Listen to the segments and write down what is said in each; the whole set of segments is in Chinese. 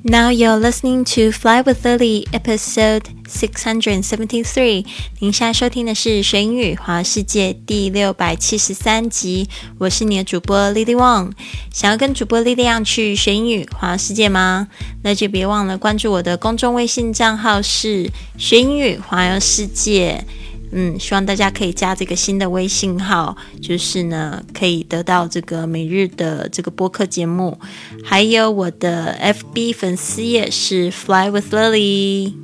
Now you're listening to Fly with Lily, episode 673. 您现在收听的是学英语环游世界第673集。我是你的主播 Lily Wong。想要跟主播 Lily 一样去学英语环游世界吗？那就别忘了关注我的公众微信账号是学英语环游世界。希望大家可以加这个新的微信号，就是呢可以得到这个每日的这个播客节目，还有我的 FB 粉丝页是 Fly with Lily。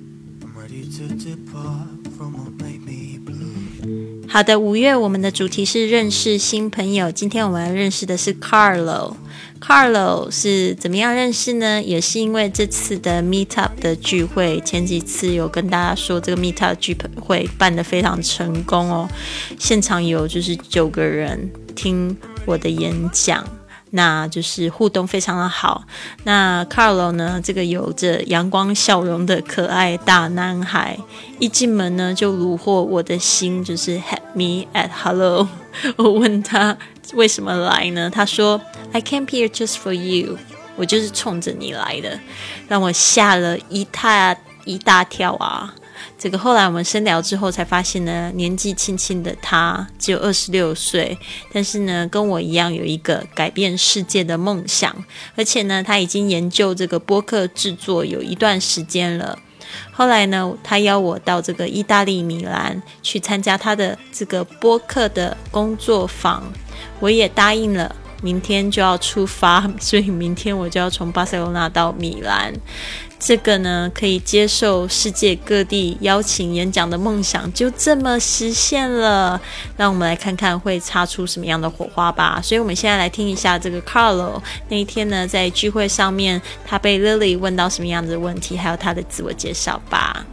好的，5月我们的主题是认识新朋友，今天我们要认识的是 Carlo 是怎么样认识呢？也是因为这次的 Meetup 的聚会，前几次有跟大家说这个 Meetup 聚会办得非常成功哦，现场有就是9个人听我的演讲，那就是互动非常的好。那 Carlo 呢，这个有着阳光笑容的可爱大男孩，一进门呢就虏获我的心，就是 had me at hello。 我问他为什么来呢？他说 I came here just for you， 我就是冲着你来的，让我吓了一大跳啊。这个后来我们深聊之后才发现呢，年纪轻轻的他只有26岁，但是呢跟我一样有一个改变世界的梦想，而且呢他已经研究这个播客制作有一段时间了。后来呢他邀我到这个意大利米兰去参加他的这个播客的工作坊，我也答应了，明天就要出发，所以明天我就要从巴塞罗那到米兰。这个呢可以接受世界各地邀请演讲的梦想就这么实现了，让我们来看看会擦出什么样的火花吧。所以我们现在来听一下这个 Carlo 那一天呢在聚会上面他被 Lily 问到什么样的问题，还有他的自我介绍吧。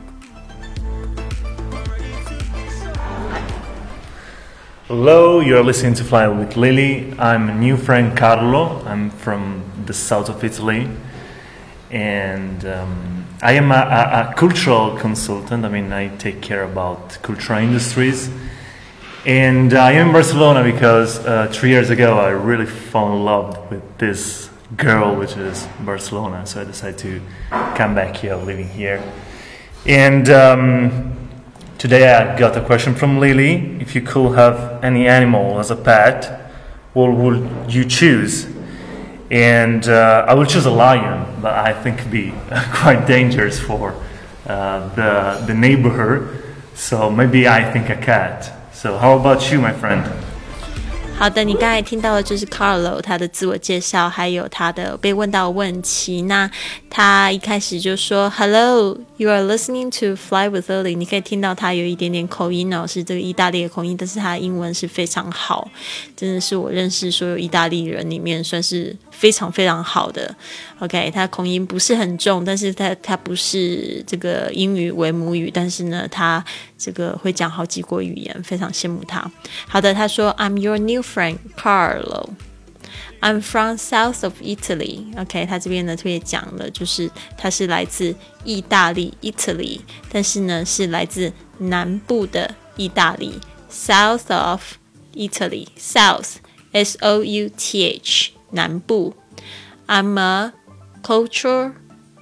Hello, you're listening to Fly with Lily. I'm a new friend Carlo. I'm from the south of Italy. And I am a cultural consultant. I mean, I take care about cultural industries. And I am in Barcelona because 3 years ago I really fell in love with this girl, which is Barcelona. So I decided to come back here, living here. And today I got a question from Lily. If you could have any animal as a pet, what would you choose? And I will choose a lion, but I think it'd be quite dangerous for the neighborhood. So maybe I think a cat. So how about you, my friend? 好的，你刚才听到的就是 Carlo 他的自我介绍，还有他的被问到的问题。那他一开始就说 Hello, you are listening to Fly with Lily。 你可以听到他有一点点口音哦，是这个意大利的口音，但是他的英文是非常好，真的是我认识所有意大利人里面算是非常非常好的。 OK， 他口音不是很重，但是他不是这个英语为母语，但是呢他这个会讲好几国语言，非常羡慕他。好的，他说 I'm your new friend Carlo. I'm from south of Italy. OK， 他这边呢特别讲了，就是他是来自意大利 Italy， 但是呢是来自南部的意大利 South of Italy. South S-O-U-T-H 南部。 I'm a culture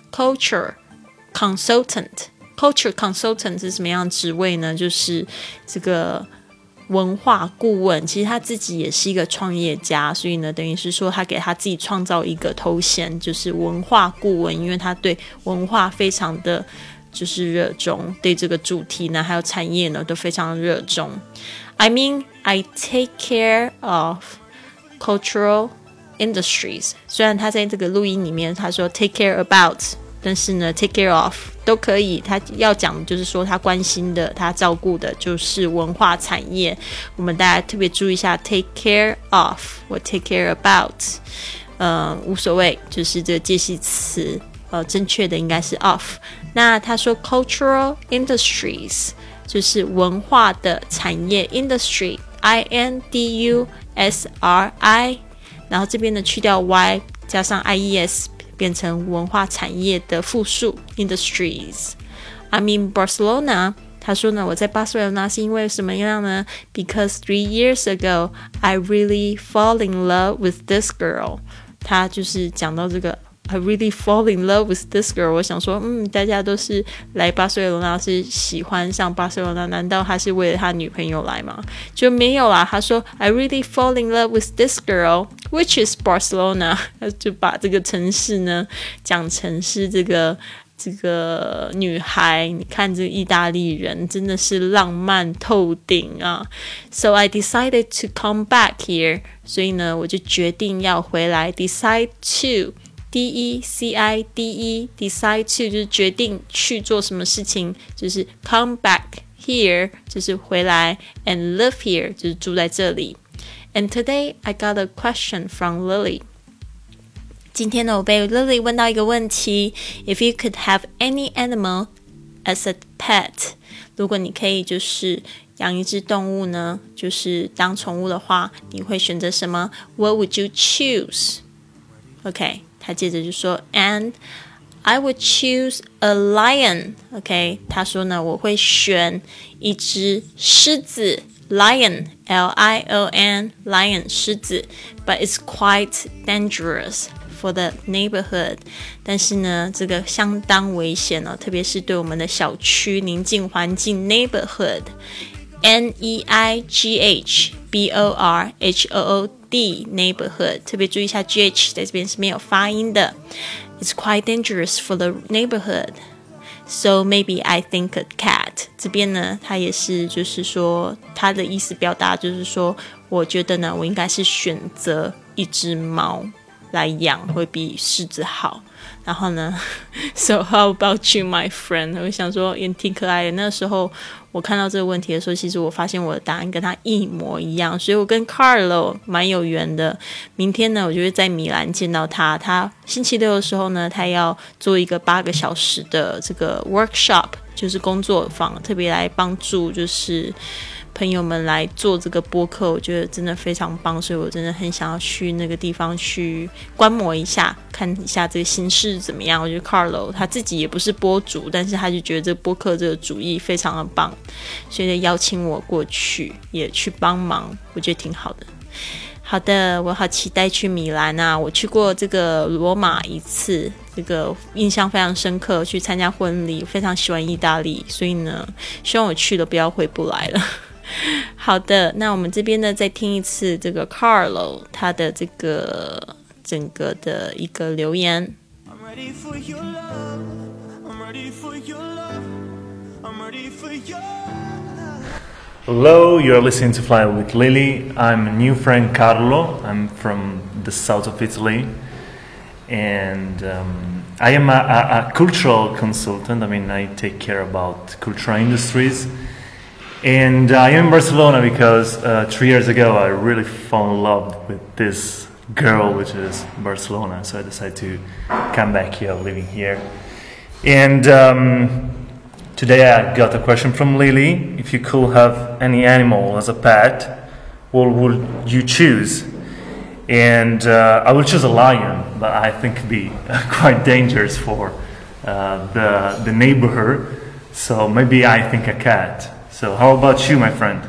consultant. Culture consultant 是什么样的职位呢？就是这个文化顾问，其实他自己也是一个创业家，所以呢等于是说他给他自己创造一个头衔，就是文化顾问，因为他对文化非常的就是热衷，对这个主题呢还有产业呢都非常热衷。 I mean, I take care of cultural industries. 虽然他在这个录音里面他说 take care about， 但是呢 take care of都可以，他要讲就是说他关心的他照顾的就是文化产业。我们大家特别注意一下 take care of 或 take care about， 无所谓，就是这个介系词正确的应该是 of。 那他说 cultural industries 就是文化的产业， industry I-N-D-U-S-R-I， 然后这边呢去掉 y 加上 I-E-S变成文化产业的复数 industries。 I'm in Barcelona， 他说呢我在巴塞罗那是因为什么样呢？ Because 3 years ago I really fall in love with this girl。 他就是讲到这个 I really fall in love with this girl。我想说，大家都是来巴塞罗那是喜欢上巴塞罗那，难道他是为了他女朋友来吗？就没有啦。他说 I really fall in love with this girl, which is Barcelona。就把这个城市呢讲成是这个女孩，你看这个意大利人真的是浪漫透顶啊 ！So I decided to come back here， 所以呢，我就决定要回来。Decide to D-E-C-I-D-E decide to 就是决定去做什么事情，就是 come back here 就是回来 ，and live here 就是住在这里。And today I got a question from Lily。今天呢，我被 Lily 问到一个问题 ：If you could have any animal as a pet， 如果你可以就是养一只动物呢，就是当宠物的话，你会选择什么 ？What would you choose？ OK， 他接着就说 ，And I would choose a lion。OK， 他说呢，我会选一只狮子。Lion, L-I-O-N, lion, 狮子 but it's quite dangerous for the neighborhood. 但是呢，这个相当危险哦，特别是对我们的小区邻近环境 neighborhood, N-E-I-G-H-B-O-R-H-O-O-D, neighborhood. 特别注意一下 G-H 在这边是没有发音的。It's quite dangerous for the neighborhood.So maybe I think a cat. 这边呢，它也是就是说，它的意思表达就是说，我觉得呢，我应该是选择一只猫来养，会比狮子好。然后呢 ，So how about you, my friend？ 我想说也挺可爱的。那时候我看到这个问题的时候，其实我发现我的答案跟他一模一样，所以我跟 Carlo 蛮有缘的。明天呢，我就会在米兰见到他。他星期六的时候呢，他要做一个8个小时的这个 workshop， 就是工作坊，特别来帮助就是朋友们来做这个播客，我觉得真的非常棒，所以我真的很想要去那个地方去观摩一下，看一下这个形式怎么样。我觉得 Carlo 他自己也不是播主，但是他就觉得这个播客这个主意非常的棒，所以邀请我过去也去帮忙，我觉得挺好的。好的，我好期待去米兰啊！我去过这个罗马一次，这个印象非常深刻，去参加婚礼，非常喜欢意大利，所以呢，希望我去了不要回不来了。好的，那我们这边呢再听一次这个 Carlo 他的这个整个的一个留言。 Hello, you're listening to Fly with Lily. I'm a new friend Carlo. I'm from the south of Italy. And I am a cultural consultant. I mean, I take care about cultural industries.And I am in Barcelona because 3 years ago I really fell in love with this girl, which is Barcelona. So I decided to come back here, living here. And today I got a question from Lily. If you could have any animal as a pet, what would you choose? And I will choose a lion, but I think it'd be quite dangerous for the neighborhood. So maybe I think a cat.So how about you, my friend?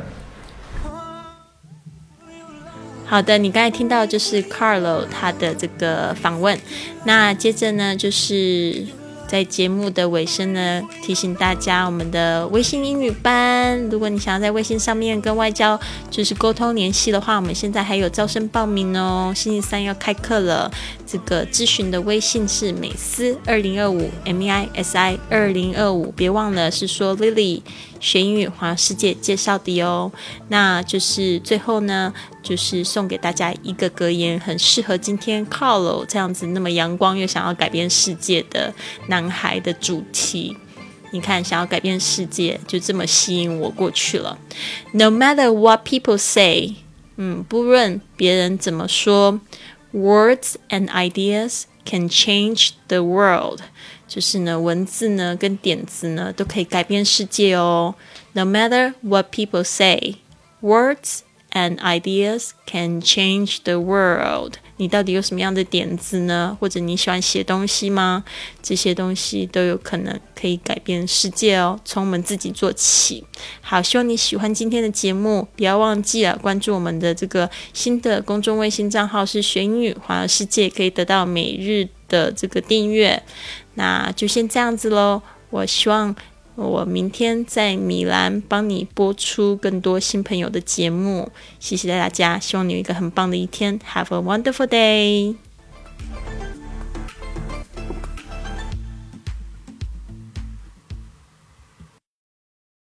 好的，你刚才听到就是 Carlo 他的这个访问。那接着呢，就是在节目的尾声呢，提醒大家我们的微信英语班，如果你想要在微信上面跟外教就是沟通联系的话，我们现在还有招生报名哦，星期三要开课了。这个咨询的微信是美思2025 MEISI 2025，别忘了是说 Lily 学英语环游世界介绍的哦。那就是最后呢，就是送给大家一个格言，很适合今天 Carlo 这样子那么阳光又想要改变世界的男孩的主题。你看，想要改变世界，就这么吸引我过去了。No matter what people say，不论别人怎么说。Words and ideas can change the world， 就是呢，文字呢跟点子都可以改变世界哦。No matter what people say, words and ideas can change the world. 你到底有什么样的点子呢？或者你喜欢写东西吗？这些东西都有可能可以改变世界哦，从我们自己做起。好，希望你喜欢今天的节目，不要忘记了关注我们的这个新的公众微信账号是学英语环游世界，可以得到每日的这个订阅。那就先这样子咯，我希望我明天在米兰帮你播出更多新朋友的节目，谢谢大家，希望你有一个很棒的一天。Have a wonderful day!